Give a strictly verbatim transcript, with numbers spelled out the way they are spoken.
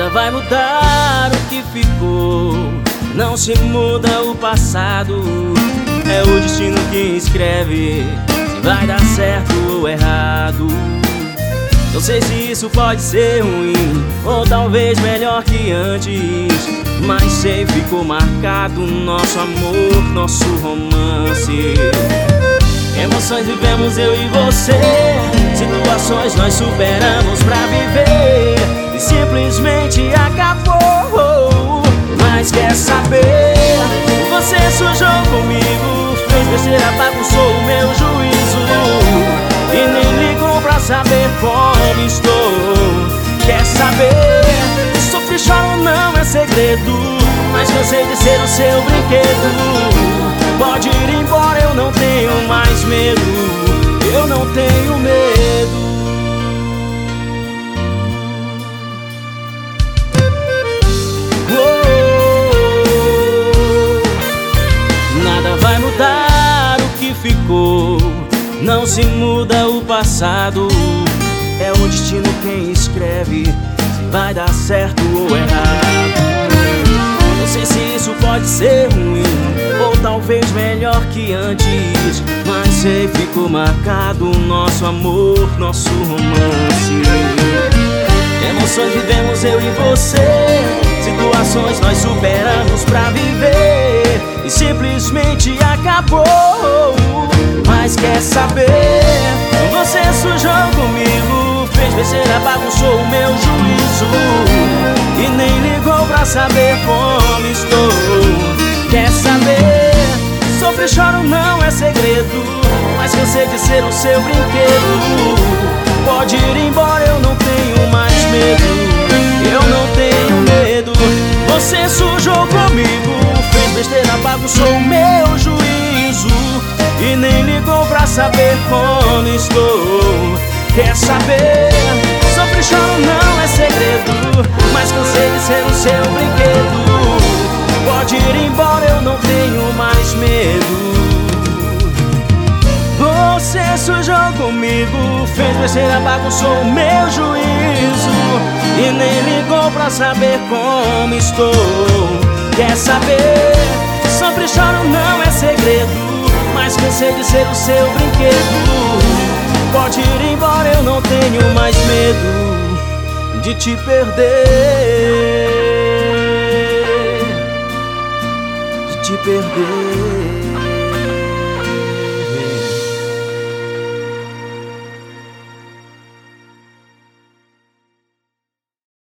vai mudar o que ficou, não se muda o passado. É o destino que escreve se vai dar certo ou errado. Não sei se isso pode ser ruim ou talvez melhor que antes, mas sei ficou marcado nosso amor, nosso romance. Emoções vivemos eu e você, situações nós superamos pra viver e simplesmente acabou. Mas quer saber? Você sujou comigo, fez besteira, bagunçou o meu juízo e nem ligou pra saber como estou. Quer saber? Sofri, choro, não é segredo, mas cansei de ser o seu brinquedo. Pode ir embora, eu não tenho mais medo, eu não tenho medo. Oh, nada vai mudar o que ficou, não se muda o passado. É o destino quem escreve se vai dar certo ou errado. Não sei se isso pode ser ruim ou talvez melhor que antes, mas sei ficou marcado nosso amor, nosso romance. Emoções vivemos eu e você, situações nós superamos pra viver e simplesmente acabou. Mas quer saber? Você sujou comigo, fez besteira, bagunçou o meu juízo e nem ligou pra saber como estou. Quer saber? Sofri, choro, não é segredo, mas cansei de ser o seu brinquedo. Pode ir embora, eu não tenho mais medo, eu não tenho medo. Você sujou comigo, fez besteira, bagunçou o meu juízo e nem ligou pra saber como estou. Quer saber? Sofri, choro, não é segredo, mas cansei de ser o seu brinquedo. Pode ir embora, eu não tenho mais medo. Você sujou comigo, fez besteira, bagunçou o meu juízo e nem ligou pra saber como estou. Quer saber? Sofri, choro, não é segredo, mas cansei de ser o seu brinquedo. Pode ir embora, eu não tenho mais medo de te perder, de te perder.